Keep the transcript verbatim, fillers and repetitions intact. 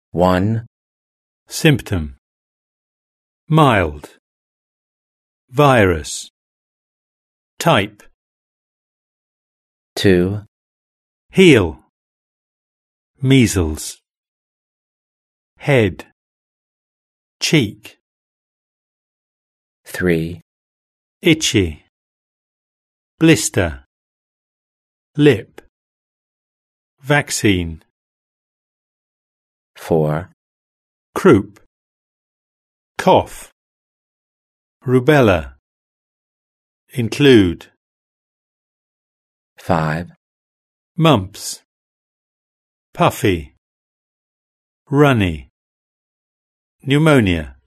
one. Symptom: mild. Virus. Type: two. heal. Measles. Head. Cheek. three. Itchy. Blister. Lip. Vaccine. four. Croup. Cough. Rubella. Include. five. Mumps. Puffy. Runny. Pneumonia.